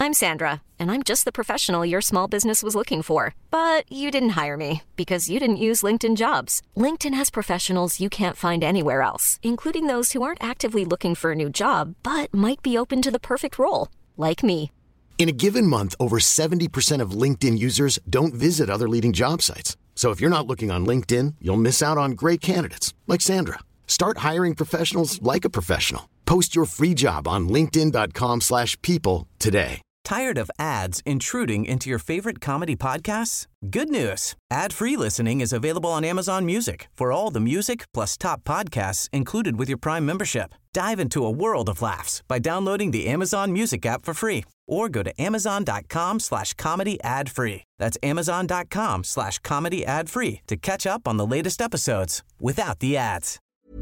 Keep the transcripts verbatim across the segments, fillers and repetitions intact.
I'm Sandra, and I'm just the professional your small business was looking for. But you didn't hire me because you didn't use LinkedIn Jobs. LinkedIn has professionals you can't find anywhere else, including those who aren't actively looking for a new job, but might be open to the perfect role, like me. In a given month, over seventy percent of LinkedIn users don't visit other leading job sites. So if you're not looking on LinkedIn, you'll miss out on great candidates like Sandra. Start hiring professionals like a professional. Post your free job on linkedin dot com slash people today. Tired of ads intruding into your favorite comedy podcasts? Good news. Ad-free listening is available on Amazon Music for all the music plus top podcasts included with your Prime membership. Dive into a world of laughs by downloading the Amazon Music app for free or go to amazon dot com slash comedy ad free. That's amazon dot com slash comedy ad free to catch up on the latest episodes without the ads.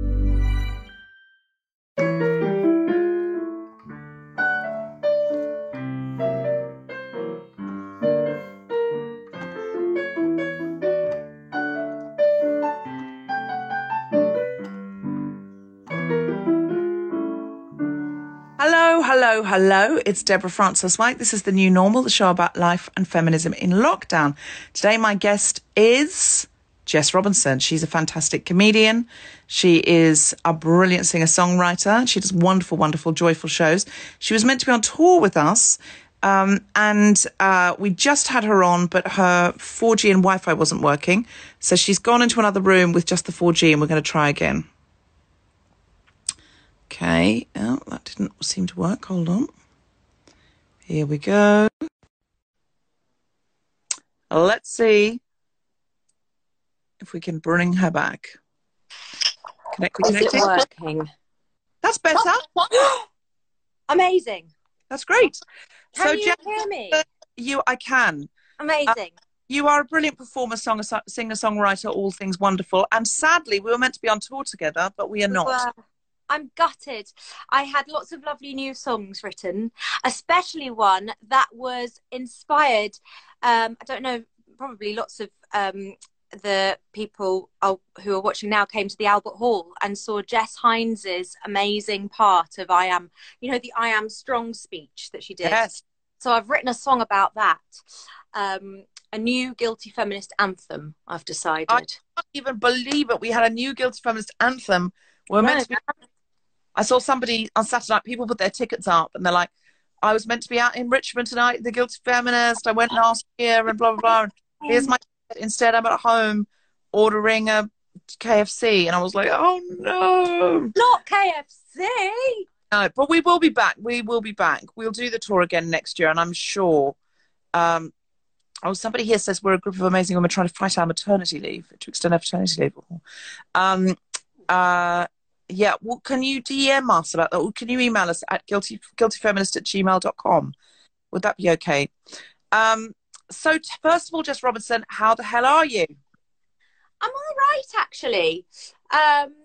Hello, hello, hello. It's Deborah Frances-White. This is The New Normal, the show about life and feminism in lockdown. Today, my guest is Jess Robinson. She's a fantastic comedian. She is a brilliant singer-songwriter. She does wonderful, wonderful, joyful shows. She was meant to be on tour with us, um, and uh, we just had her on, but her four G and Wi-Fi wasn't working. So she's gone into another room with just the four G, and we're going to try again. Okay, oh, that didn't seem to work. Hold on. Here we go. Let's see if we can bring her back. Connect, Is it working? That's better. Amazing. That's great. Can so, you Jen, hear me? You, I can. Amazing. Uh, you are a brilliant performer, song, singer, songwriter, all things wonderful. And sadly, we were meant to be on tour together, but we are not. Well, I'm gutted. I had lots of lovely new songs written, especially one that was inspired. Um, I don't know, probably lots of um, the people who are watching now came to the Albert Hall and saw Jess Hines's amazing part of I Am, you know, the I Am Strong speech that she did. Yes. So I've written a song about that. Um, a new Guilty Feminist anthem, I've decided. I can't even believe it. We had a new Guilty Feminist anthem. We're no, meant to be... I saw somebody on Saturday night, people put their tickets up and they're like, I was meant to be out in Richmond tonight, the Guilty Feminist. I went last year and blah, blah, blah. And here's my ticket. Instead, I'm at home ordering a K F C. And I was like, oh, no. Not K F C. No, but we will be back. We will be back. We'll do the tour again next year. And I'm sure. Um, oh, somebody here says we're a group of amazing women trying to fight our maternity leave, to extend our paternity leave. Um, uh, Yeah, well, can you D M us about that? Or can you email us at guilty guiltyfeminist at gmail dot com? Would that be okay? Um, so, t- first of all, Jess Robinson, how the hell are you? I'm all right, actually. Um,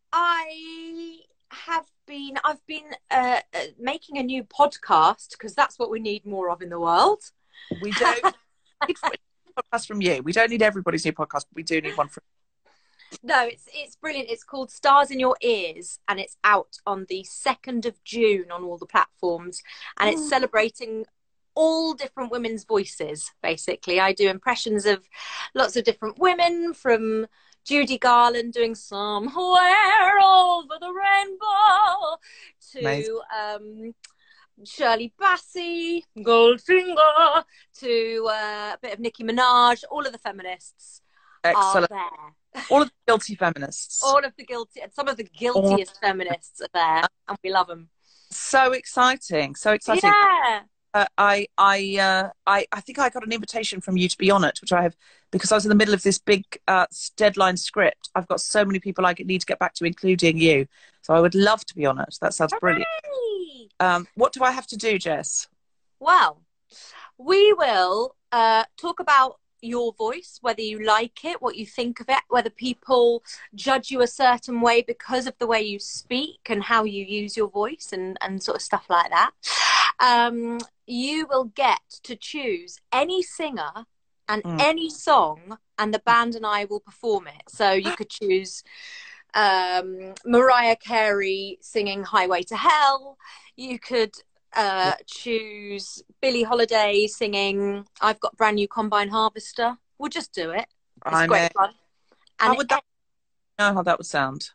I have been, I've been uh, uh, making a new podcast because that's what we need more of in the world. We don't need a podcast from you. We don't need everybody's new podcast, but we do need one from No, it's it's brilliant. It's called Stars in Your Ears, and it's out on the second of June on all the platforms, and it's celebrating all different women's voices, basically. I do impressions of lots of different women, from Judy Garland doing Somewhere Over the Rainbow to um, Shirley Bassey, Goldfinger, to uh, a bit of Nicki Minaj. All of the feminists Excellent. are there. All of the guilty feminists. All of the guilty, some of the guiltiest feminists are there, and we love them. So exciting! So exciting! Yeah. Uh, I, I, uh, I, I think I got an invitation from you to be on it, which I have because I was in the middle of this big uh, deadline script. I've got so many people I need to get back to, including you. So I would love to be on it. That sounds brilliant. Hooray! Um, what do I have to do, Jess? Well, we will uh, talk about your voice, whether you like it, what you think of it, whether people judge you a certain way because of the way you speak and how you use your voice and, and sort of stuff like that. Um, you will get to choose any singer and mm. any song, and the band and I will perform it. So you could choose um, Mariah Carey singing Highway to Hell. You could uh, choose Billie Holiday singing I've Got a Brand New Combine Harvester. We'll just do it. It's I great know. fun. And How would that know how that would sound?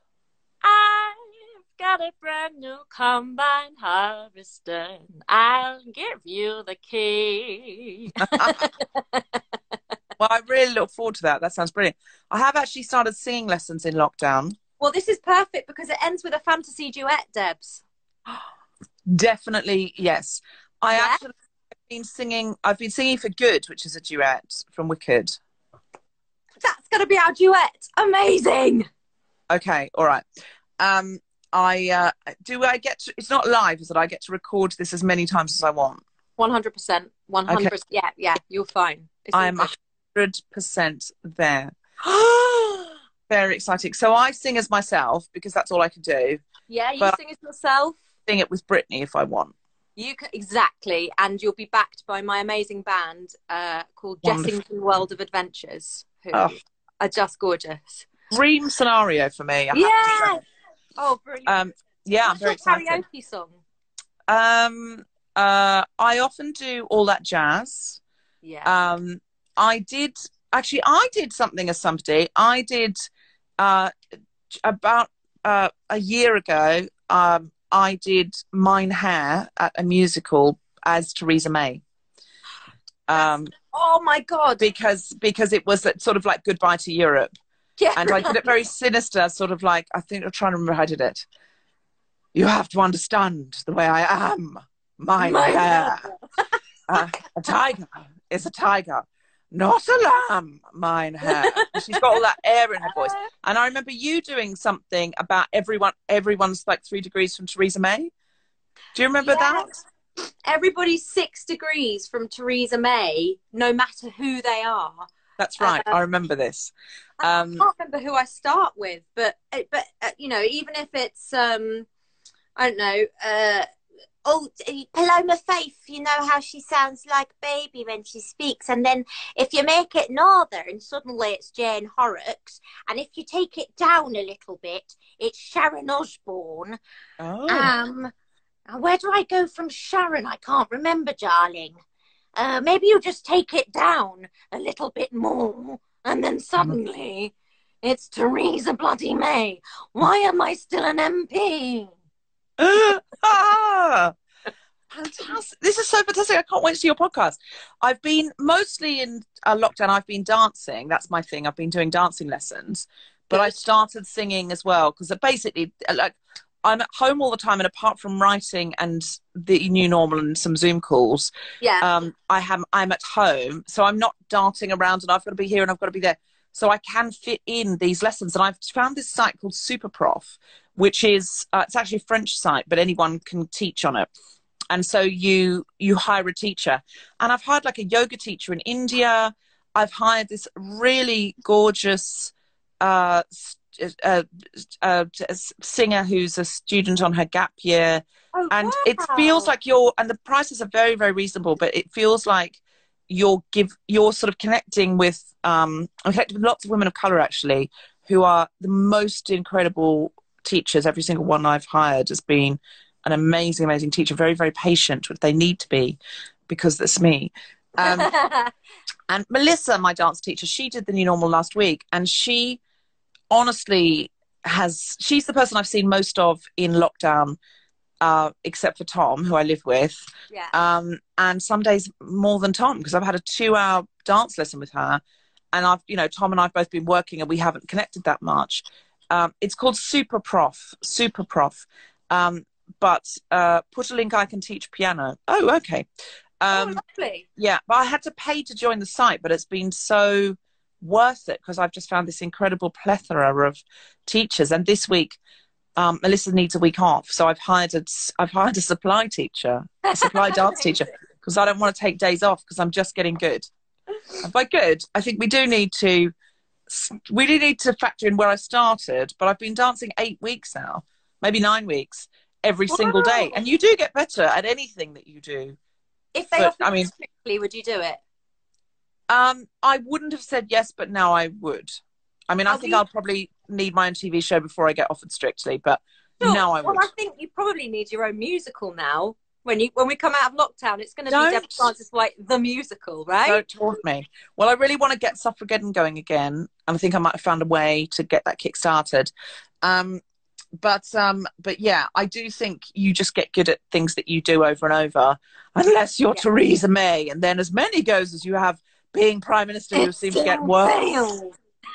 I've got a brand new combine harvester. I'll give you the key. Well, I really look forward to that. That sounds brilliant. I have actually started singing lessons in lockdown. Well, this is perfect because it ends with a fantasy duet, Debs. Definitely, yes. I Yeah? actually have been singing. I've been singing for Good, which is a duet from Wicked. That's going to be our duet. Amazing. Okay, all right. Um, I uh, do. I get to. It's not live, is it? I get to record this as many times as I want. one hundred percent. one hundred percent. Okay. Yeah, yeah. You're fine. It's I am one hundred percent there. Very exciting. So I sing as myself because that's all I can do. Yeah, you but sing as yourself. Sing it with Britney if I want. You can, exactly, and you'll be backed by my amazing band uh, called Wonderful. Jessington World of Adventures, who Oh. are just gorgeous. Dream scenario for me. I Yeah. have to say. Oh, brilliant. Um, yeah, I'm What's very your excited. karaoke song? Um, uh, I often do All That Jazz. Yeah. Um, I did actually. I did something as somebody. I did uh, about uh, a year ago. Um, I did Mine Hair at a musical as Theresa May. Um, oh my God. because because it was sort of like Goodbye to Europe, Yeah. and I did it very sinister, sort of like, I think I'm trying to remember how I did it. You have to understand the way I am. Mine Mine hair. uh, a tiger is a tiger, not a lamb. Mine hair. She's got all that air in her voice. And I remember you doing something about everyone. Everyone's like three degrees from Theresa May. Do you remember that? Everybody's six degrees from Theresa May, no matter who they are. That's right. Uh, I remember this. I Um, can't remember who I start with, but but uh, you know, even if it's um, I don't know, uh, oh, Paloma Faith, you know how she sounds like a baby when she speaks, and then if you make it northern, suddenly it's Jane Horrocks, and if you take it down a little bit, it's Sharon Osbourne. oh. Um, and where do I go from Sharon? I can't remember, darling. Uh, maybe you just take it down a little bit more, and then suddenly it's Theresa bloody May. Why am I still an M P? ah, fantastic. This is so fantastic. I can't wait to see your podcast. I've been mostly in uh, lockdown. I've been dancing. That's my thing. I've been doing dancing lessons, but I started singing as well because basically, like, I'm at home all the time, and apart from writing and the new normal and some Zoom calls, Yeah. um, I have I'm at home, so I'm not darting around, and I've got to be here and I've got to be there. So I can fit in these lessons, and I've found this site called Superprof, which is uh, it's actually a French site, but anyone can teach on it. And so you you hire a teacher, and I've hired like a yoga teacher in India. I've hired this really gorgeous uh, uh, uh, singer who's a student on her gap year. Oh, And wow. it feels like you're, and the prices are very, very reasonable, but it feels like you're give you're sort of connecting with um I'm connecting with lots of women of color actually, who are the most incredible teachers. Every single one I've hired has been an amazing, amazing teacher, very, very patient, which they need to be because that's me. Um, and Melissa, my dance teacher, she did the new normal last week, and she honestly has, she's the person I've seen most of in lockdown, uh, except for Tom, who I live with. Yeah. Um, and some days more than Tom, because I've had a two hour dance lesson with her. And I've, you know, Tom and I've both been working and we haven't connected that much. Um, it's called Superprof, Superprof. Um, but uh, put a link, I can teach piano. Oh, okay. Um, oh, lovely. Yeah, but I had to pay to join the site, but it's been so worth it because I've just found this incredible plethora of teachers. And this week, um, Melissa needs a week off, so I've hired a, I've hired a supply teacher, a supply dance teacher, because I don't want to take days off because I'm just getting good. And by good, I think we do need to, we do need to factor in where I started, but I've been dancing eight weeks now, maybe nine weeks, every Wow. single day. And you do get better at anything that you do. If they But, offered I mean- you strictly, would you do it? Um, I wouldn't have said yes, but now I would. I mean, I Are think we- I'll probably need my own T V show before I get offered Strictly, but Sure. now I would. Well, I think you probably need your own musical now. When you when we come out of lockdown, it's going to be Don't. Deborah Frances-White the musical, right? Don't taunt me. Well, I really want to get Suffrageddon going again, and I think I might have found a way to get that kick started. Um, but um, but yeah, I do think you just get good at things that you do over and over, unless you're Yeah. Theresa May, and then as many goes as you have being Prime Minister, you seem to get worse. Failed.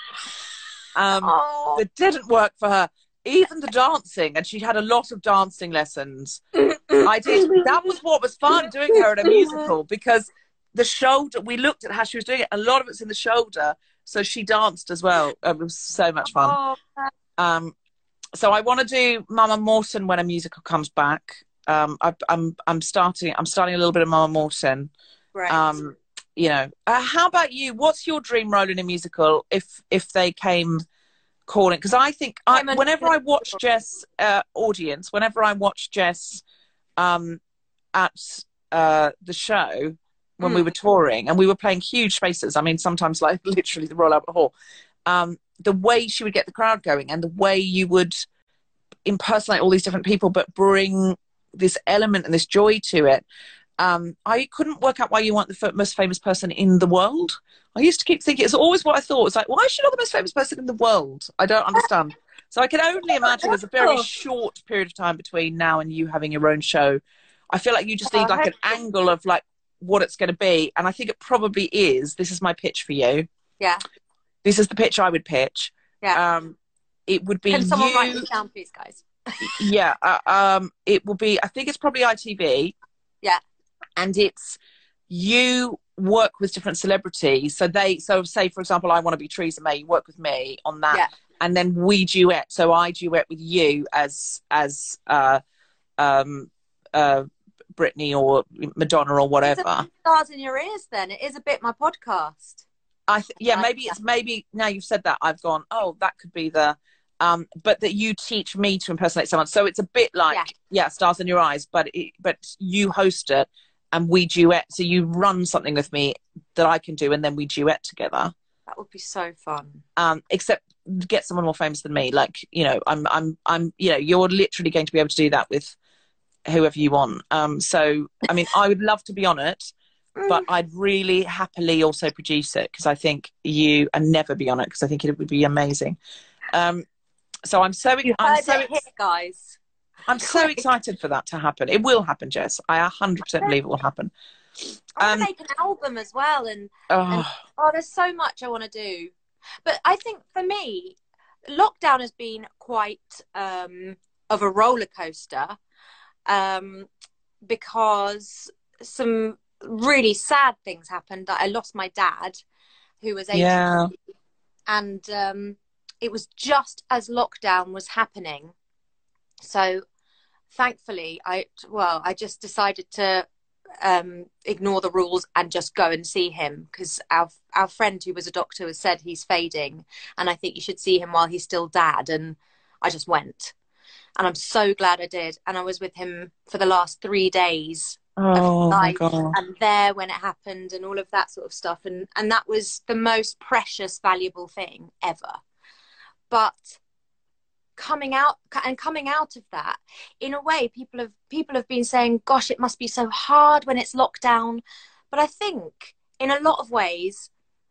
Um, Oh. It didn't work for her. Even the dancing, and she had a lot of dancing lessons. I did. That was what was fun, doing her at a musical, because the shoulder, we looked at how she was doing it. A lot of it's in the shoulder. So she danced as well. It was so much fun. Oh. Um, so I want to do Mama Morton when a musical comes back. Um, I, I'm I'm starting. I'm starting a little bit of Mama Morton. Right. Um, you know, uh, how about you? What's your dream role in a musical if if they came calling? Because I think I, whenever I watch Jess uh, audience, whenever I watch Jess um, at uh, the show when mm. we were touring and we were playing huge spaces. I mean, sometimes like literally the Royal Albert Hall. Um, the way she would get the crowd going and the way you would impersonate all these different people, but bring this element and this joy to it. Um, I couldn't work out why you weren't the most famous person in the world. I used to keep thinking, it's always what I thought. It's like, why is she not the most famous person in the world? I don't understand. So I can only imagine there's a very short period of time between now and you having your own show. I feel like you just need like an angle of like what it's going to be. And I think it probably is. This is my pitch for you. Yeah. This is the pitch I would pitch. Yeah. Um, it would be Can someone you... write this down, please, guys? yeah. Uh, um, it will be, I think it's probably I T V. Yeah. And it's you work with different celebrities. So they, so say, for example, I want to be Theresa May, you work with me on that. Yeah. And then we duet. So I duet with you as, as, uh, um, uh, Britney or Madonna or whatever. It's a bit stars in your ears then. It is a bit my podcast. I th- yeah, like maybe that. It's maybe now you've said that I've gone, oh, that could be the, um, but that you teach me to impersonate someone. So it's a bit like, yeah, yeah Stars in Your Eyes, but it, but you host it and we duet. So you run something with me that I can do and then we duet together. That would be so fun. Um, except get someone more famous than me. Like, you know, I'm, I'm, I'm, you know, you're literally going to be able to do that with whoever you want. Um, so, I mean, I would love to be on it, but I'd really happily also produce it because I think you, and never be on it because I think it would be amazing. Um, so I'm so, you I'm heard so, it here, guys. I'm so excited for that to happen. It will happen, Jess. I one hundred percent believe it will happen. I want Um, to make an album as well, and oh, and oh, there's so much I want to do. But I think for me, lockdown has been quite um, of a roller coaster um, because some really sad things happened. I lost my dad, who was eighty, yeah. and um, it was just as lockdown was happening. So thankfully, I well, I just decided to um, ignore the rules and just go and see him because our our friend who was a doctor has said he's fading, and I think you should see him while he's still dad. And I just went, and I'm so glad I did. And I was with him for the last three days. Oh my Life, God. and there when it happened and all of that sort of stuff, and and that was the most precious, valuable thing ever. But coming out and coming out of that, in a way, people have people have been saying, gosh, it must be so hard when it's lockdown. But I think in a lot of ways,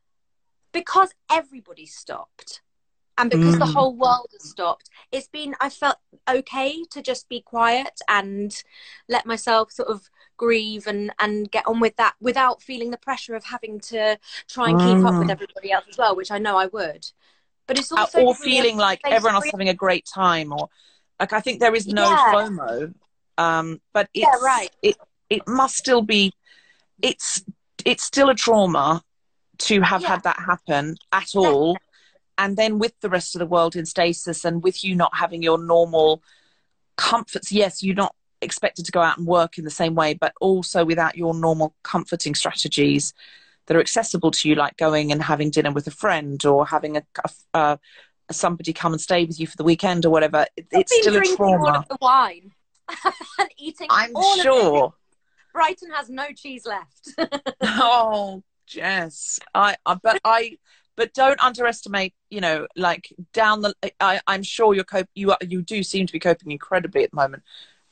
because everybody stopped and because mm. the whole world has stopped, it's been, I felt okay to just be quiet and let myself sort of grieve and, and get on with that without feeling the pressure of having to try and keep mm. up with everybody else as well, which I know I would. But it's also or feeling like everyone else is having a great time, or like I think there is no yeah. FOMO, um, but it's, yeah, right. it it must still be, it's it's still a trauma to have yeah. had that happen at all, yeah. and then with the rest of the world in stasis and with you not having your normal comforts. Yes, you're not expected to go out and work in the same way, but also without your normal comforting strategies that are accessible to you, like going and having dinner with a friend or having a, a uh, somebody come and stay with you for the weekend or whatever. It, it's still a trauma. All of the wine and eating. I'm all sure. Of it. Brighton has no cheese left. Oh, Jess, I, I but I but don't underestimate. You know, like down the. I, I'm sure you're cope. You are, you do seem to be coping incredibly at the moment.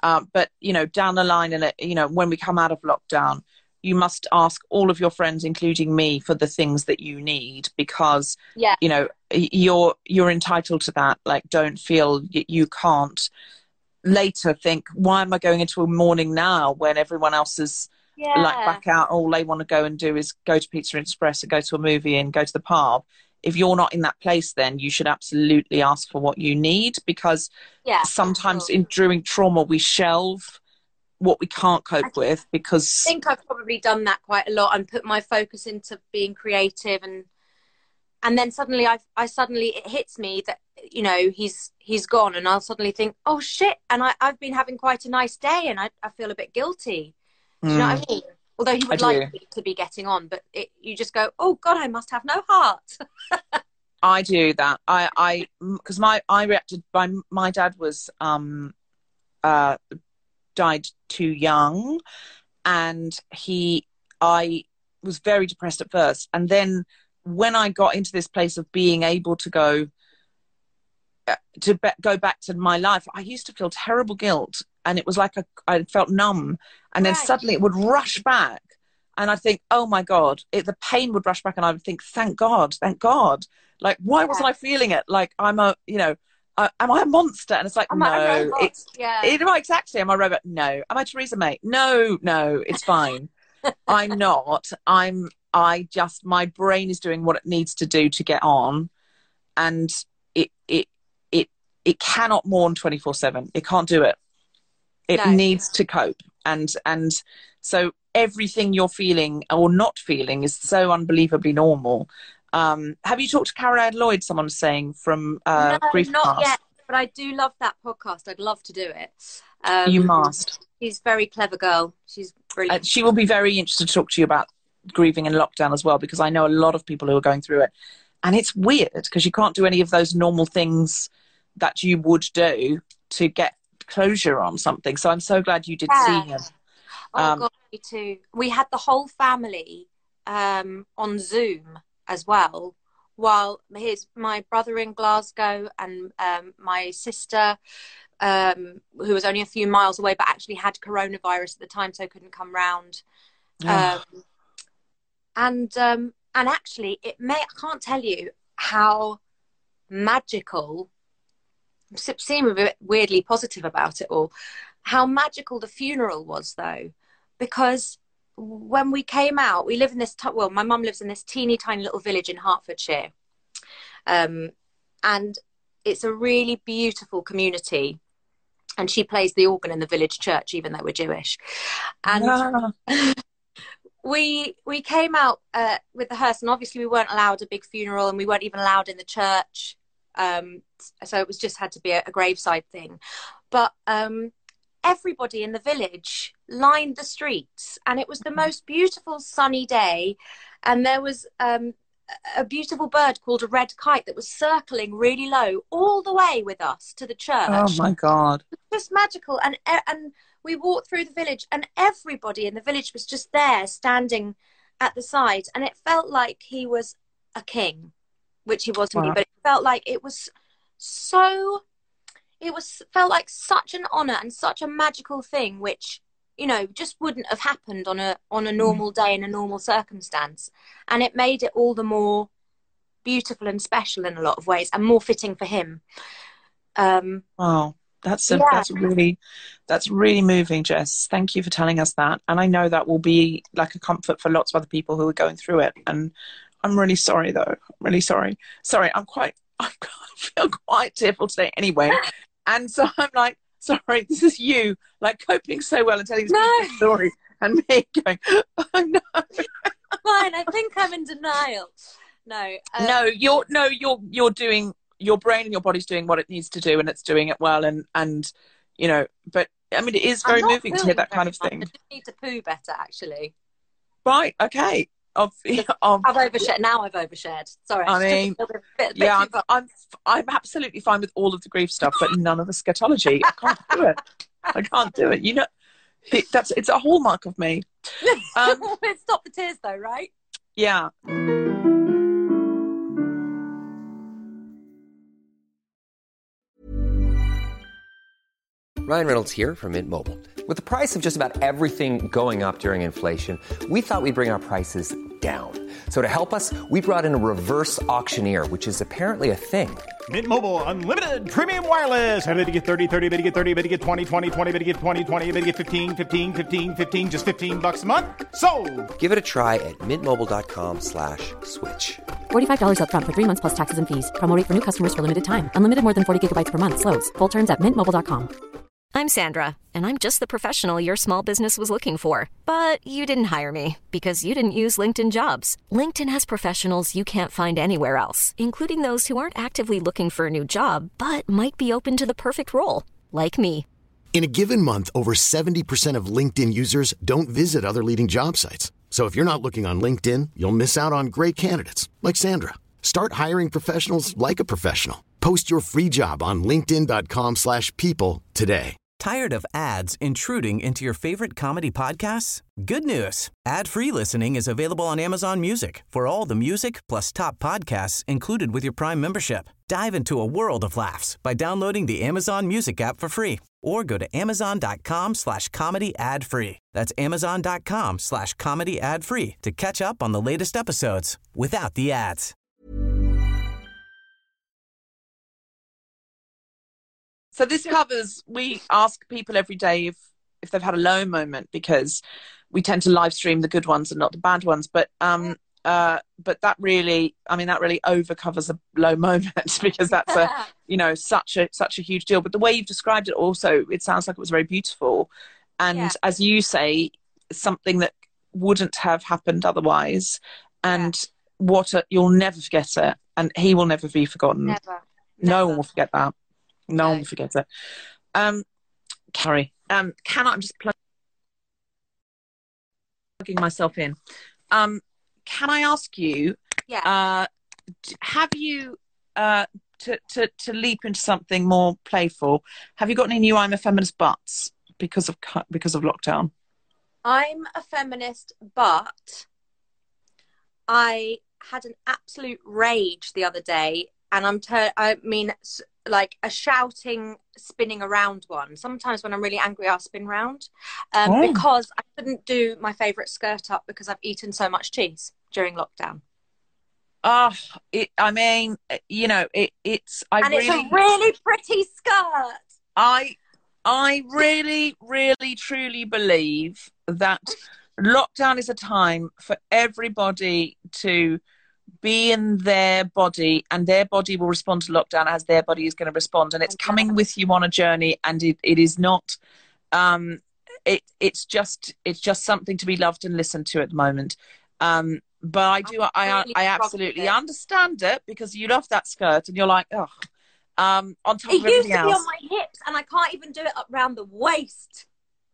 Um, but, you know, down the line, and, you know, when we come out of lockdown, you must ask all of your friends, including me, for the things that you need, because, yeah. you know, you're you're entitled to that. Like, don't feel y- you can't later think, why am I going into a morning now when everyone else is yeah. like back out? All they want to go and do is go to Pizza Express and go to a movie and go to the pub. If you're not in that place, then you should absolutely ask for what you need, because yeah, sometimes sure. in during trauma we shelve what we can't cope with, because I think I've probably done that quite a lot and put my focus into being creative, and and then suddenly I I suddenly it hits me that, you know, he's he's gone, and I'll suddenly think, oh shit, and I, I've been having quite a nice day, and I, I feel a bit guilty. Do you know what I mean? Although he would like me to be getting on, but it, you just go, oh God, I must have no heart. I do that. I, I, because my, I reacted by, my dad was, um, uh, died too young, and he, I was very depressed at first. And then when I got into this place of being able to go, uh, to be, go back to my life, I used to feel terrible guilt. And it was like a, I felt numb. And then Right. suddenly it would rush back. And I'd think, oh my God, it, the pain would rush back. And I would think, thank God, thank God. Like, why wasn't Yeah. I feeling it? Like, I'm a, you know, uh, am I a monster? And it's like, Am no, I a robot? it's, Yeah. it, right, exactly. Am I a robot? No. Am I Theresa May? No, no, it's fine. I'm not. I'm, I just, my brain is doing what it needs to do to get on. And it, it, it, it cannot mourn twenty-four seven. It can't do it. It No. needs to cope. And, and so everything you're feeling or not feeling is so unbelievably normal. Um, have you talked to Caroline Lloyd, someone was saying, from uh, No, Grief not Cast? yet, but I do love that podcast. I'd love to do it. Um, You must. She's a very clever girl. She's brilliant. Uh, she will be very interested to talk to you about grieving in lockdown as well, because I know a lot of people who are going through it. And it's weird because you can't do any of those normal things that you would do to get closure on something. So I'm so glad you did Yeah. see him. Oh, Um, God, me too. We had the whole family um, on Zoom as well, while his my brother in Glasgow and um, my sister, um, who was only a few miles away, but actually had coronavirus at the time, so couldn't come round. Yeah. Um, and um, and actually, it may I can't tell you how magical. Seem a bit weirdly positive about it all. How magical the funeral was, though, because when we came out, we live in this, t- well, my mum lives in this teeny tiny little village in Hertfordshire. Um, and it's a really beautiful community. And she plays the organ in the village church, even though we're Jewish. And Yeah. we we came out uh, with the hearse, and obviously we weren't allowed a big funeral, and we weren't even allowed in the church. Um, so it was just had to be a, a graveside thing. But um, everybody in the village lined the streets, and it was the most beautiful sunny day, and there was um, a beautiful bird called a red kite that was circling really low all the way with us to the church. Oh my God. Just magical. And and we walked through the village, and everybody in the village was just there standing at the side, and it felt like he was a king, which he wasn't, Wow. but it felt like it was so it was felt like such an honor and such a magical thing, which, you know, just wouldn't have happened on a on a normal day in a normal circumstance. And it made it all the more beautiful and special in a lot of ways, and more fitting for him. Um, Wow. That's a, Yeah. that's really that's really moving, Jess. Thank you for telling us that. And I know that will be like a comfort for lots of other people who are going through it. And I'm really sorry, though. I'm really sorry. Sorry, I'm quite I'm, I feel quite tearful today anyway. And so I'm like, sorry, this is you like coping so well and telling this No. beautiful story, and me going, oh no. fine, I think I'm in denial. No, um, No, you're no, you're you're doing your brain and your body's doing what it needs to do, and it's doing it well. And and you know, but I mean, it is I'm very not moving to hear pooing that kind very of much. thing. I just need to poo better, actually. Right? Okay. Of, of I've overshared. Now I've overshared. Sorry. I just took mean, a bit, bit, bit yeah, too I'm, far. I'm I'm absolutely fine with all of the grief stuff, but none of the scatology. I can't do it. I can't do it. You know, it, that's it's a hallmark of me. Um, Stop the tears, though, right? yeah. Ryan Reynolds here from Mint Mobile. With the price of just about everything going up during inflation, we thought we'd bring our prices down. So to help us, we brought in a reverse auctioneer, which is apparently a thing. Mint Mobile Unlimited Premium Wireless. How to get thirty, thirty, how to get thirty, how to get twenty, twenty, twenty, how to get twenty, twenty, how to get fifteen, fifteen, fifteen, fifteen, just fifteen bucks a month? Sold! Give it a try at mintmobile.com slash switch. forty-five dollars up front for three months plus taxes and fees. Promo rate for new customers for limited time. Unlimited more than forty gigabytes per month. Slows full terms at mint mobile dot com. I'm Sandra, and I'm just the professional your small business was looking for. But you didn't hire me because you didn't use LinkedIn Jobs. LinkedIn has professionals you can't find anywhere else, including those who aren't actively looking for a new job, but might be open to the perfect role, like me. In a given month, over seventy percent of LinkedIn users don't visit other leading job sites. So if you're not looking on LinkedIn, you'll miss out on great candidates like Sandra. Start hiring professionals like a professional. Post your free job on linkedin.com slash people today. Tired of ads intruding into your favorite comedy podcasts? Good news. Ad-free listening is available on Amazon Music for all the music plus top podcasts included with your Prime membership. Dive into a world of laughs by downloading the Amazon Music app for free or go to amazon.com slash comedy ad free. That's amazon.com slash comedy ad free to catch up on the latest episodes without the ads. So this covers, we ask people every day if, if they've had a low moment, because we tend to live stream the good ones and not the bad ones. But um, uh, but that really, I mean, that really over covers a low moment because that's a, you know, such a such a huge deal. But the way you've described it also, it sounds like it was very beautiful. And yeah. as you say, something that wouldn't have happened otherwise. And yeah. what a, you'll never forget it. And he will never be forgotten. Never. No never. one will forget that. No one forgets it. Um, Carrie, um, can I, I'm just plugging myself in. Um, can I ask you, yeah. uh, have you, uh, to, to, to leap into something more playful, have you got any new I'm a Feminist buts because of, because of lockdown? I'm a feminist, but I had an absolute rage the other day, and I'm, ter- I mean, like a shouting, spinning around one. Sometimes when I'm really angry, I'll spin round um, oh. because I couldn't do my favourite skirt up because I've eaten so much cheese during lockdown. Oh, it, I mean, you know, it, it's... I and really, it's a really pretty skirt. I, I really, really, truly believe that lockdown is a time for everybody to be in their body, and their body will respond to lockdown as their body is going to respond, and it's coming with you on a journey, and it, it is not um it it's just it's just something to be loved and listened to at the moment. Um but I do I really I, I absolutely understand it, because you love that skirt and you're like, oh, um on top it of everything used to else, be on my hips, and I can't even do it up round the waist.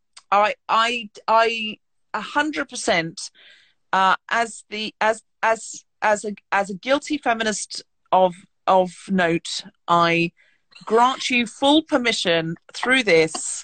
I I I a hundred percent uh as the as as As a as a guilty feminist of of note, I grant you full permission through this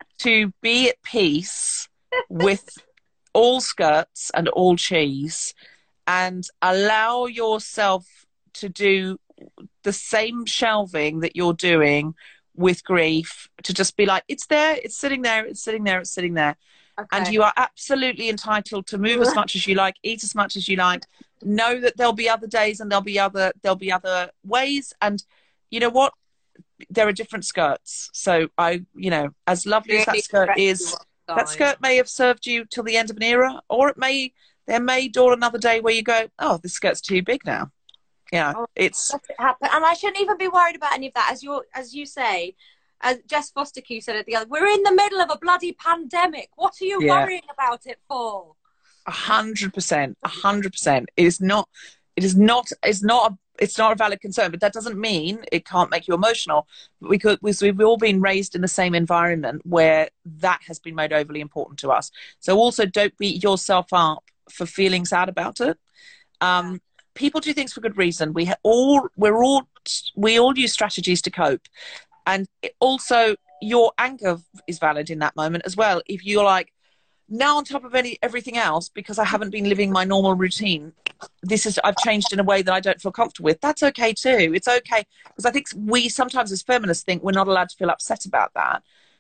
to be at peace with all skirts and all cheese, and allow yourself to do the same shelving that you're doing with grief, to just be like, it's there, it's sitting there, it's sitting there, it's sitting there. Okay. And you are absolutely entitled to move as much as you like, eat as much as you like. Know that there'll be other days, and there'll be other there'll be other ways. And you know what? There are different skirts. So I, you know, as lovely really as that skirt is, that skirt may have served you till the end of an era, or it may there may dawn another day where you go, oh, this skirt's too big now. Yeah, oh, it's let it happen. And I shouldn't even be worried about any of that, as you as you say. As Jess Foster-Q said at the other, we're in the middle of a bloody pandemic. What are you yeah. worrying about it for? A hundred percent, a hundred percent. It is not. It is not. It's not. A, it's not a valid concern. But that doesn't mean it can't make you emotional. We could. We've all been raised in the same environment where that has been made overly important to us. So also, don't beat yourself up for feeling sad about it. Um, yeah. People do things for good reason. We ha- all. We're all. We all use strategies to cope. And also, your anger is valid in that moment as well. If you're like, now on top of any everything else, because I haven't been living my normal routine, this is I've changed in a way that I don't feel comfortable with. That's okay too. It's okay, because I think we sometimes as feminists think we're not allowed to feel upset about that.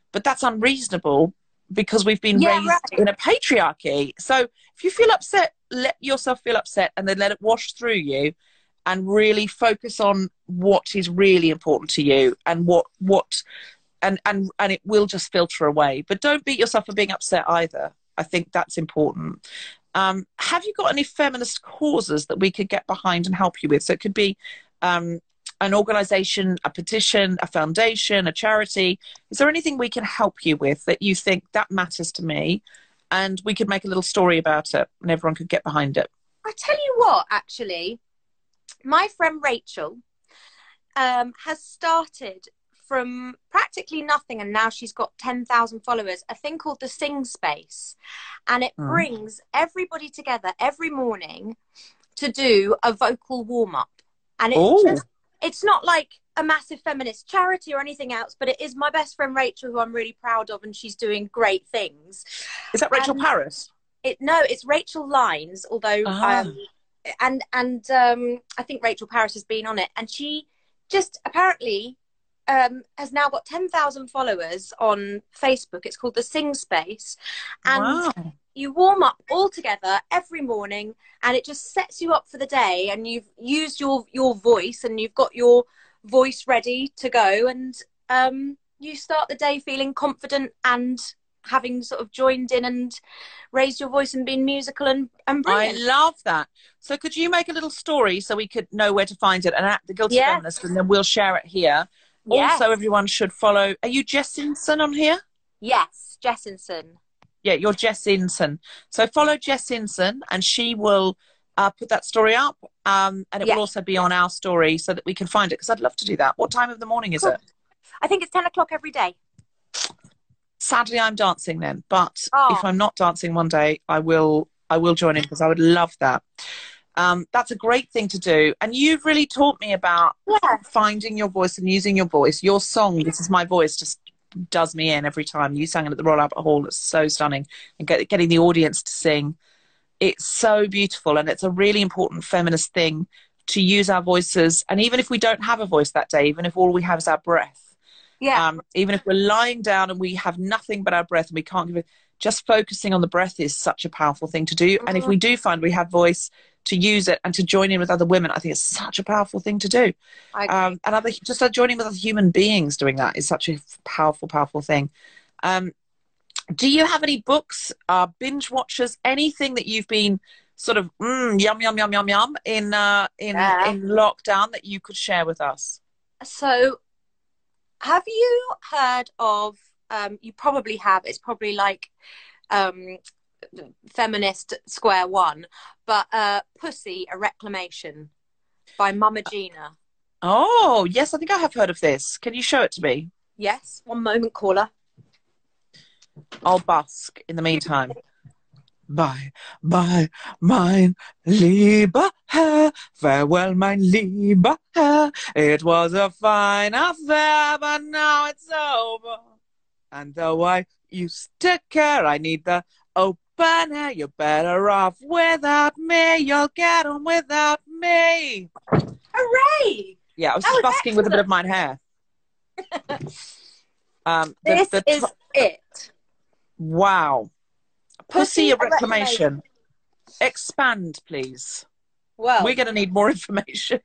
but that's unreasonable because we've been Yeah, raised right. in a patriarchy. So if you feel upset, let yourself feel upset and then let it wash through you and really focus on what is really important to you and what, what, and, and, and it will just filter away. But don't beat yourself for being upset either. I think that's important. Um, have you got any feminist causes that we could get behind and help you with? So it could be um, an organisation, a petition, a foundation, a charity. Is there anything we can help you with that you think that matters to me and we could make a little story about it and everyone could get behind it? I tell you what, actually, my friend Rachel um, has started from practically nothing, and now she's got ten thousand followers, a thing called the Sing Space. And it Mm. brings everybody together every morning to do a vocal warm-up. And it's, Oh. just, it's not like a massive feminist charity or anything else, but it is my best friend Rachel, who I'm really proud of, and she's doing great things. Is that Rachel And Paris? It, no, it's Rachel Lines, although... Ah. Um, and and um, I think Rachel Paris has been on it. And she just apparently... Um, has now got ten thousand followers on Facebook. It's called the Sing Space. And Wow. you warm up all together every morning, and it just sets you up for the day, and you've used your, your voice, and you've got your voice ready to go, and um, you start the day feeling confident and having sort of joined in and raised your voice and been musical and, and I brilliant. love that. So could you make a little story so we could know where to find it and at The Guilty Yes. Feminist, and then we'll share it here. Yes. Also, everyone should follow. Are you Jessinson on here? Yes, Jessinson. Yeah, you're Jessinson. So follow Jessinson, and she will uh, put that story up, um, and it Yeah. will also be on our story so that we can find it. Because I'd love to do that. What time of the morning is Cool. it? I think it's ten o'clock every day. Sadly, I'm dancing then, but Oh. if I'm not dancing one day, I will. I will join in because I would love that. Um, that's a great thing to do. And you've really taught me about Yeah. finding your voice and using your voice. Your song, This Is My Voice, just does me in every time. You sang it at the Royal Albert Hall. It's so stunning. And get, getting the audience to sing. It's so beautiful. And it's a really important feminist thing to use our voices. And even if we don't have a voice that day, even if all we have is our breath, Yeah. um, even if we're lying down and we have nothing but our breath and we can't give it, just focusing on the breath is such a powerful thing to do. And if we do find we have voice, to use it and to join in with other women, I think it's such a powerful thing to do. I agree. Um, and other, just uh, joining with other human beings doing that is such a powerful, powerful thing. Um, do you have any books, uh, binge watchers, anything that you've been sort of mm, yum, yum, yum, yum, yum in, uh, in, Yeah. in lockdown that you could share with us? So, have you heard of, um, you probably have, it's probably like um, Feminist Square One, but uh, Pussy, A Reclamation by Mama Gina. Oh, yes, I think I have heard of this. Can you show it to me? Yes, one moment, caller. I'll busk in the meantime. Bye, bye, mein lieber Herr, farewell, mein lieber Herr. It was a fine affair, but now it's over. And though I used to care, I need the open air. You're better off without me. You'll get on without me. Hooray! Yeah, I was That just was busking with a bit of mine hair. um, the, This the is to- it. wow. Pussy, Pussy, a a reclamation. Reclamation. Expand, please. Well, We're going to need more information.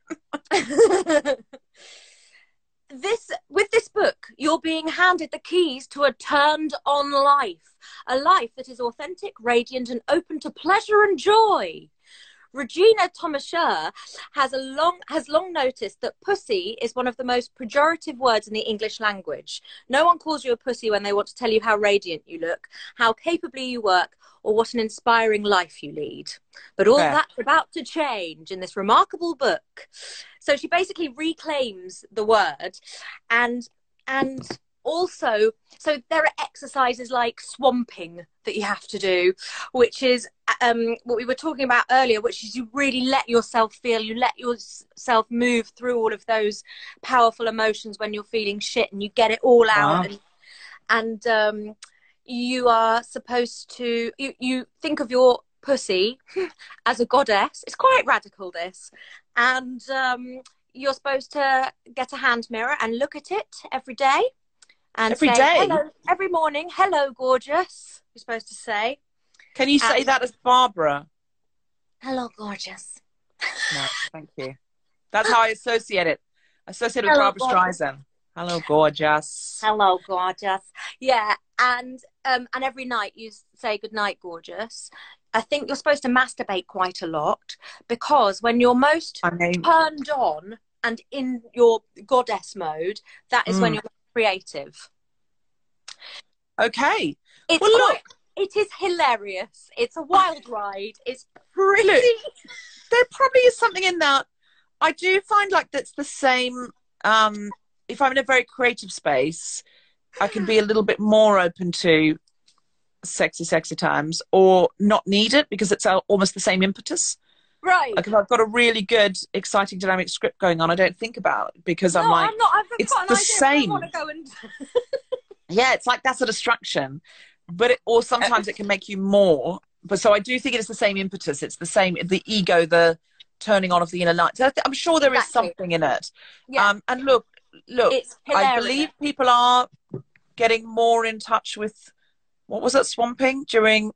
this with this book, you're being handed the keys to a turned on life, a life that is authentic, radiant, and open to pleasure and joy. Regina Thomas-Scher has a long has long noticed that pussy is one of the most pejorative words in the English language. No one calls you a pussy when they want to tell you how radiant you look, how capably you work, or what an inspiring life you lead. But all Fair. that's about to change in this remarkable book. So she basically reclaims the word, and and also, so there are exercises like swamping that you have to do, which is um, what we were talking about earlier, which is you really let yourself feel, you let yourself move through all of those powerful emotions when you're feeling shit, and you get it all out. Wow. And, and um, you are supposed to, you, you think of your pussy as a goddess. It's quite radical, this. And um, you're supposed to get a hand mirror and look at it every day. And Every say, day? hello, every morning, hello, gorgeous, you're supposed to say. Can you say And- that as Barbara? Hello, gorgeous. No, thank you. That's how I associate it. I associate it with Hello, Barbara gorgeous. Streisand. Hello, gorgeous. Hello, gorgeous. Yeah, and um, and every night you say good night, gorgeous. I think you're supposed to masturbate quite a lot, because when you're most I mean, turned on and in your goddess mode, that is Mm. when you're creative. okay. It's Well, quite, look. it is hilarious. It's a wild ride. It's pretty. Look, there probably is something in that. I do find like that's the same. Um, if I'm in a very creative space, I can be a little bit more open to sexy, sexy times, or not need it because it's almost the same impetus. Right. Like if I've got a really good, exciting, dynamic script going on, I don't think about it because I'm no, like, I'm not. I've it's got an the idea. same. I want to go and. Yeah, it's like that's a distraction, but it, or sometimes it can make you more. But so I do think it is the same impetus. It's the same, the ego, the turning on of the inner light. So I th- I'm sure there Exactly. is something in it. Yeah. Um, and look, look, It's I hilarious. believe people are getting more in touch with, what was it, swamping during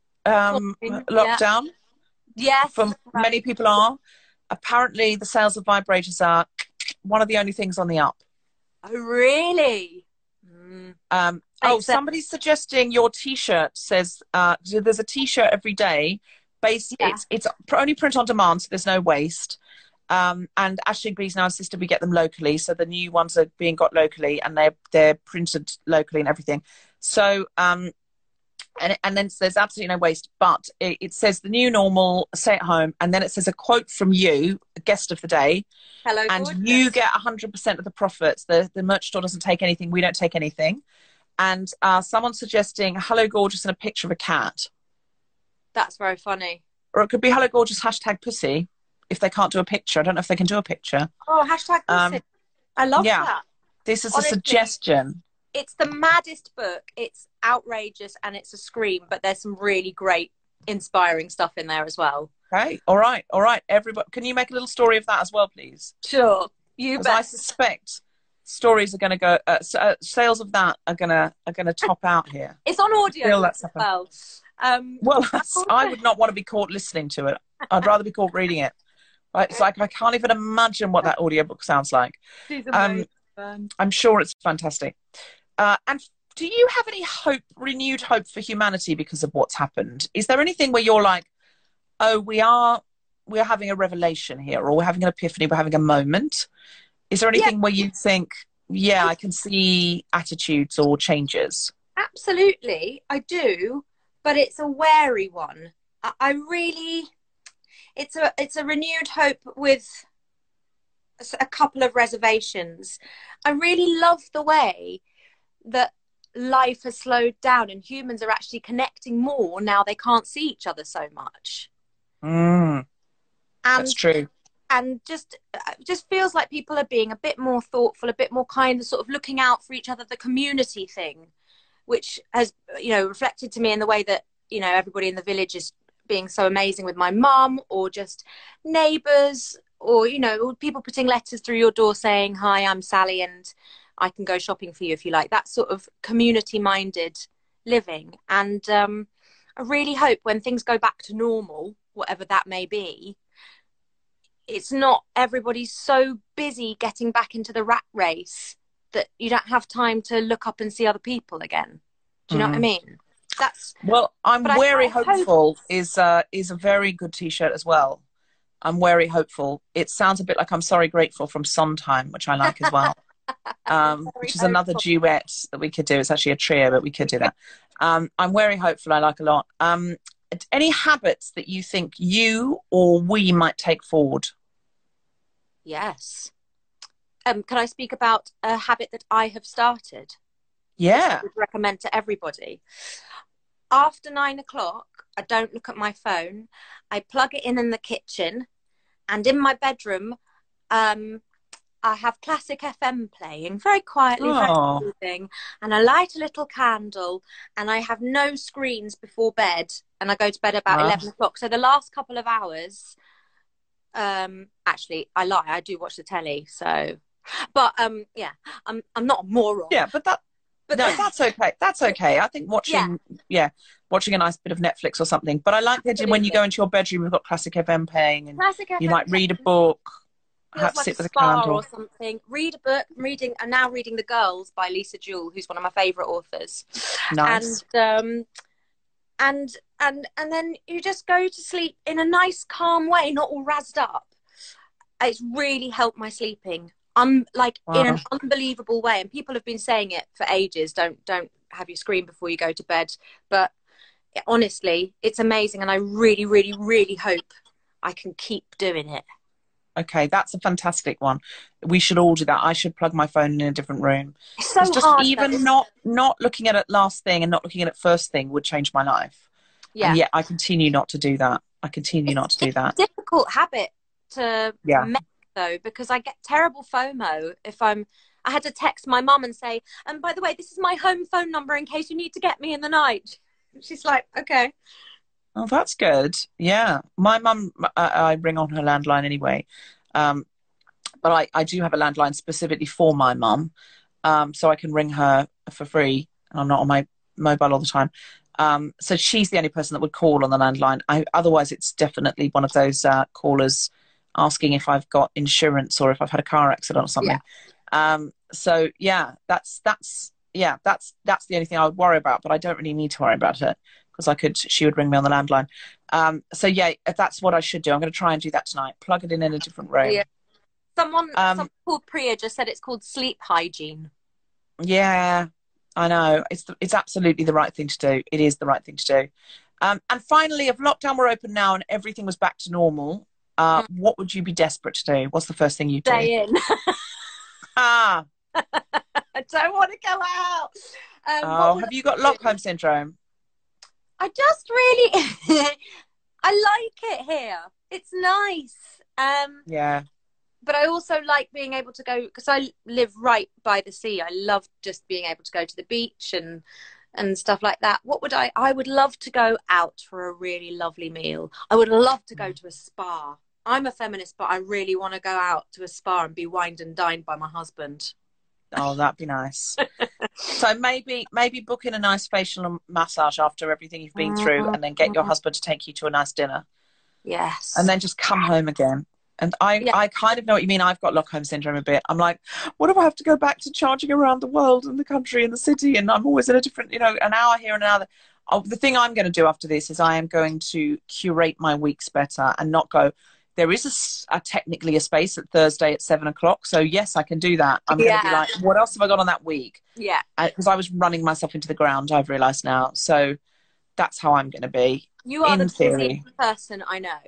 um, Swamping, lockdown? Yes. For right. many people are. Apparently the sales of vibrators are one of the only things on the up. Oh, really? Mm. Um, oh, Makes sense. somebody's suggesting your T-shirt says uh, so there's a T-shirt every day. Based, Yeah. it's it's only print on demand, so there's no waste. Um, and Ashley B's now insisted we get them locally, so the new ones are being got locally, and they're they're printed locally and everything. So um, and and then there's absolutely no waste. But it, it says the new normal, stay at home, and then it says a quote from you, guest of the day. Hello, And gorgeous. you get one hundred percent of the profits. The the merch store doesn't take anything. We don't take anything. And uh, someone's suggesting hello gorgeous and a picture of a cat. That's very funny. Or it could be hello gorgeous hashtag pussy if they can't do a picture. I don't know if they can do a picture. Oh, hashtag Um, pussy. I love yeah. that. This is Honestly. a suggestion. It's the maddest book. It's outrageous and it's a scream, but there's some really great, inspiring stuff in there as well. Okay. All right. All right. Everybody, can you make a little story of that as well, please? Sure. You Because I bet. suspect stories are going to go. Uh, s- uh, sales of that are going to are going to top out here. It's on audio Feel as that's well. Um, Well, that's, I would not want to be caught listening to it. I'd rather be caught reading it. Right? It's like I can't even imagine what that audiobook sounds like. she's Um, amazing. I'm sure it's fantastic. Uh, and do you have any hope, renewed hope for humanity because of what's happened? Is there anything where you're like, oh, we are we're having a revelation here, or we're having an epiphany, we're having a moment? Is there anything where you think, yeah, I can see attitudes or changes? Absolutely, I do, but it's a wary one. I, I really, it's a it's a renewed hope with s- a couple of reservations. I really love the way that life has slowed down and humans are actually connecting more now they can't see each other so much. Mm, And that's true. and just it just feels like people are being a bit more thoughtful, a bit more kind, sort of looking out for each other, the community thing, which has, you know, reflected to me in the way that, you know, everybody in the village is being so amazing with my mum, or just neighbours, or, you know, people putting letters through your door saying, hi, I'm Sally and I can go shopping for you if you like. That sort of community minded living. And um, I really hope when things go back to normal, whatever that may be, it's not everybody's so busy getting back into the rat race that you don't have time to look up and see other people again. Do you know what I mean? That's Well, I'm But I- very I hope- hopeful is uh, is a very good T-shirt as well. I'm very hopeful. It sounds a bit like I'm Sorry Grateful from Sondheim, which I like as well. Um, Very which is another hopeful. duet that we could do. It's actually a trio, but we could do that. Um, I'm very hopeful. I like a lot. Um, any habits that you think you or we might take forward? yes. Um, can I speak about a habit that I have started? Yeah. I would recommend to everybody. After nine o'clock, I don't look at my phone. I plug it in in the kitchen, and in my bedroom, um, I have classic F M playing very quietly, Oh. very soothing, and I light a little candle, and I have no screens before bed, and I go to bed about Wow. eleven o'clock. So the last couple of hours, um, actually, I lie, I do watch the telly. So, but um, yeah, I'm I'm not a moron. Yeah, but that But no, then, that's okay. That's okay. I think watching, yeah. yeah, watching a nice bit of Netflix or something. But I like the idea when you go into your bedroom, you've got Classic F M playing, and Classic you F M might read a book, have like sit a with a spa candle or something. Read a book. I'm reading. I'm now reading The Girls by Lisa Jewell, who's one of my favourite authors. Nice. And um, and and and then you just go to sleep in a nice, calm way, not all razzed up. It's really helped my sleeping. I'm like wow. in an unbelievable way, and people have been saying it for ages. Don't don't have your screen before you go to bed, but it, honestly, it's amazing, and I really, really, really hope I can keep doing it. Okay, that's a fantastic one. We should all do that. I should plug my phone in a different room. It's so it's just hard, even though, not not looking at it last thing and not looking at it first thing would change my life. Yeah. And yet I continue not to do that. I continue it's, not to do that. It's a difficult habit to yeah. make, though, because I get terrible FOMO if I'm. I had to text my mum and say, and by the way, this is my home phone number in case you need to get me in the night. She's like, okay. Oh, that's good. Yeah. My mum, I, I ring on her landline anyway. Um, but I, I do have a landline specifically for my mum. Um, so I can ring her for free. And I'm not on my mobile all the time. Um, so she's the only person that would call on the landline. I, otherwise, it's definitely one of those uh, callers asking if I've got insurance or if I've had a car accident or something. Yeah. Um, so yeah, that's, that's, yeah, that's, that's the only thing I would worry about, but I don't really need to worry about it because I could, she would ring me on the landline. Um, so yeah, if that's what I should do. I'm going to try and do that tonight. Plug it in in a different room. Yeah. Someone, um, someone called Priya just said it's called sleep hygiene. Yeah, I know. It's the, it's absolutely the right thing to do. It is the right thing to do. Um, and finally, if lockdown were open now and everything was back to normal, uh, mm. what would you be desperate to do? What's the first thing you'd do? Stay in. ah. I don't want to go out. Um, oh, have you got Stockholm syndrome? I just really, I like it here. It's nice. Um, yeah. But I also like being able to go, because I live right by the sea. I love just being able to go to the beach and and stuff like that. What would I, I would love to go out for a really lovely meal. I would love to go to a spa. I'm a feminist, but I really want to go out to a spa and be wined and dined by my husband. Oh, that'd be nice. So maybe maybe book in a nice facial massage after everything you've been through and then get your husband to take you to a nice dinner. Yes. And then just come home again. And I, yeah. I kind of know what you mean. I've got Stockholm syndrome a bit. I'm like, what if I have to go back to charging around the world and the country and the city? And I'm always in a different, you know, an hour here and an hour there. Oh, the thing I'm going to do after this is I am going to curate my weeks better and not go, there is a, a technically a space at Thursday at seven o'clock. So yes, I can do that. I'm yeah. going to be like, what else have I got on that week? Yeah. Because I, I was running myself into the ground, I've realised now. So that's how I'm going to be. You are in the theory. busiest person I know.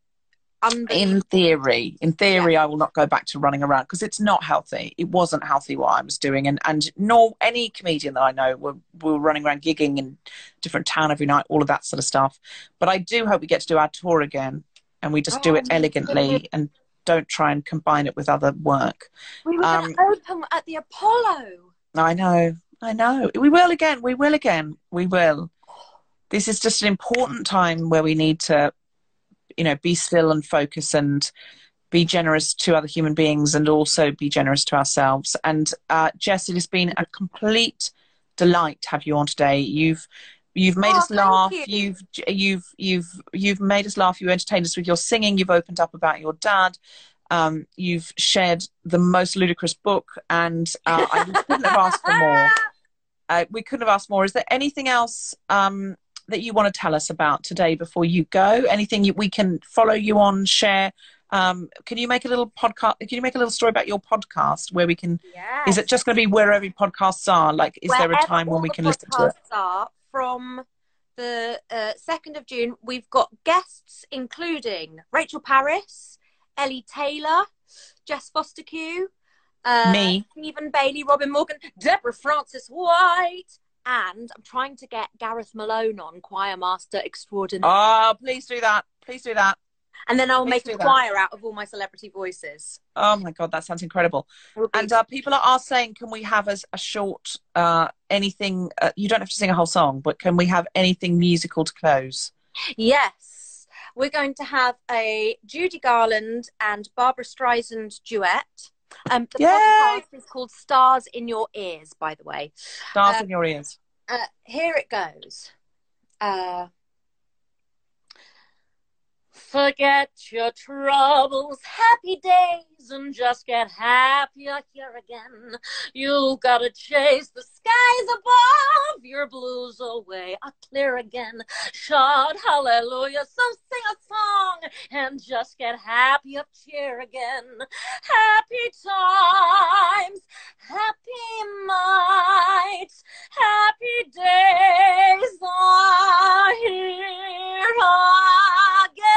In theory, in theory, yeah. I will not go back to running around because it's not healthy. It wasn't healthy what I was doing, and and nor any comedian that I know were were running around gigging in different town every night, all of that sort of stuff. But I do hope we get to do our tour again, and we just oh, do it elegantly and don't try and combine it with other work. We were um, going to open at the Apollo. I know, I know. We will again. We will again. We will. This is just an important time where we need to, you know, be still and focus and be generous to other human beings and also be generous to ourselves. And uh, Jess, it has been a complete delight to have you on today. You've you've made oh, us laugh. You. You've you've you've you've made us laugh. You entertained us with your singing. You've opened up about your dad. Um, you've shared the most ludicrous book, and uh, I couldn't have asked for more. Uh, we couldn't have asked more. Is there anything else Um, that you want to tell us about today before you go? Anything you, we can follow you on, share? Um, can you make a little podcast? Can you make a little story about your podcast where we can, yes. Is it just going to be wherever podcasts are? Like, is Wherever there a time when we can listen to it? Are from the uh, second of June, we've got guests including Rachel Parris, Ellie Taylor, Jess Foster-Q, uh, me, Stephen Bailey, Robin Morgan, Deborah Frances-White, and I'm trying to get Gareth Malone on, choir master extraordinary. Oh, please do that. Please do that. And then I'll please make a choir that. out of all my celebrity voices. Oh my God, that sounds incredible. And uh, people are saying, can we have a, a short, uh, anything, uh, you don't have to sing a whole song, but can we have anything musical to close? Yes. We're going to have a Judy Garland and Barbara Streisand duet. Um, the Yay! podcast is called Stars in Your Ears, by the way. Stars uh, in your ears. Uh, here it goes. Uh, Forget your troubles, happy days, and just get happier here again. You gotta chase the skies above, your blues away are clear again. Shout hallelujah, so sing a song, and just get happier here again. Happy times, happy nights, happy days are here again.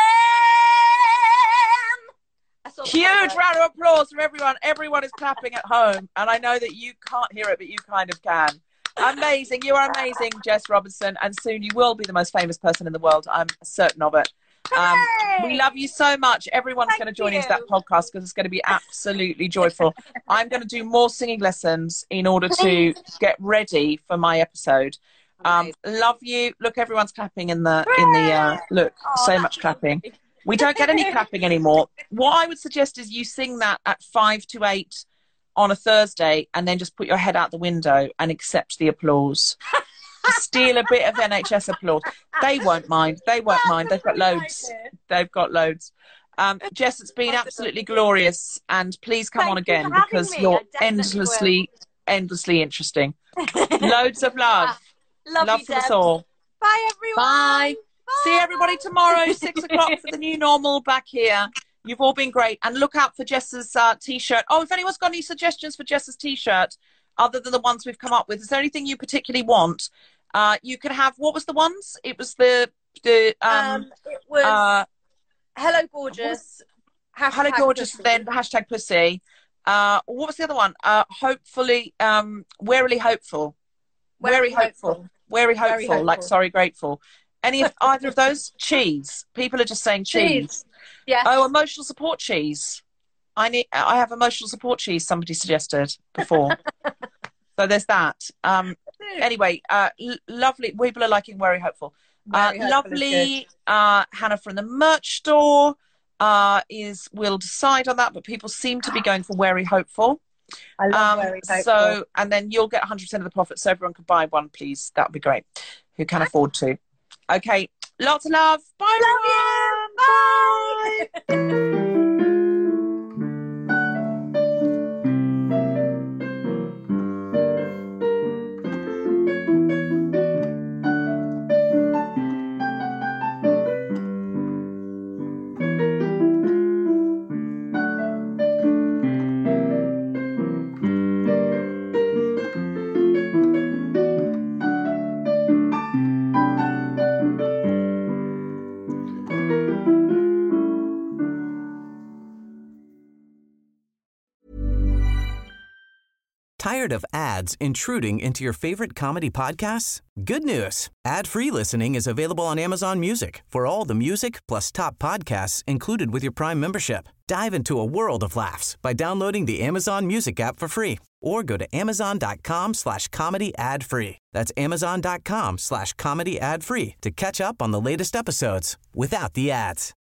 Huge round of applause from everyone. Everyone is clapping at home, and I know that you can't hear it, but you kind of can. Amazing. You are amazing, Jess Robinson, and soon you will be the most famous person in the world. I'm certain of it. Um, we love you so much. Everyone's going to join you. into that podcast because it's going to be absolutely joyful. I'm going to do more singing lessons in order to get ready for my episode. Um, love you. Look, everyone's clapping in the in the uh, look. Oh, so much clapping. Lovely. We don't get any clapping anymore. What I would suggest is you sing that at five to eight on a Thursday, and then just put your head out the window and accept the applause. Steal a bit of N H S applause. They won't mind. They won't mind. They've got loads. They've got loads. Um, Jess, it's been absolutely glorious, and please come Thank on again you because me. you're I endlessly, endlessly interesting. Loads of love. Love, love you, for Deb. us all. Bye, everyone. Bye. Bye. See everybody tomorrow, six o'clock for the new normal back here. You've all been great. And look out for Jess's uh, T-shirt. Oh, if anyone's got any suggestions for Jess's T-shirt, other than the ones we've come up with, is there anything you particularly want? Uh, you could have, what was the ones? It was the, the um, um, it was uh, Hello Gorgeous. Hello Gorgeous, pussy. then hashtag pussy. Uh, what was the other one? Uh, hopefully, um, warily hopeful. Wary hopeful. hopeful. Wary hopeful, Wary hopeful, like sorry grateful. Any of either of those? Cheese. People are just saying cheese. cheese. Yes. Oh, emotional support cheese. I need. I have emotional support cheese. Somebody suggested before. So there's that. Um. Anyway, uh, l- lovely. People are liking Wary hopeful. Uh, hopeful lovely. Uh, Hannah from the merch store. Uh, is we'll decide on that, but people seem to be going for Wary hopeful. I love um, Wary hopeful. So, and then you'll get one hundred percent of the profit, so everyone can buy one, please. That would be great. Who can afford to? Okay, lots of love. Bye, love everyone. you. Bye. Tired of ads intruding into your favorite comedy podcasts? Good news. Ad-free listening is available on Amazon Music for all the music plus top podcasts included with your Prime membership. Dive into a world of laughs by downloading the Amazon Music app for free or go to amazon.com slash comedy ad free. That's amazon.com slash comedy ad free to catch up on the latest episodes without the ads.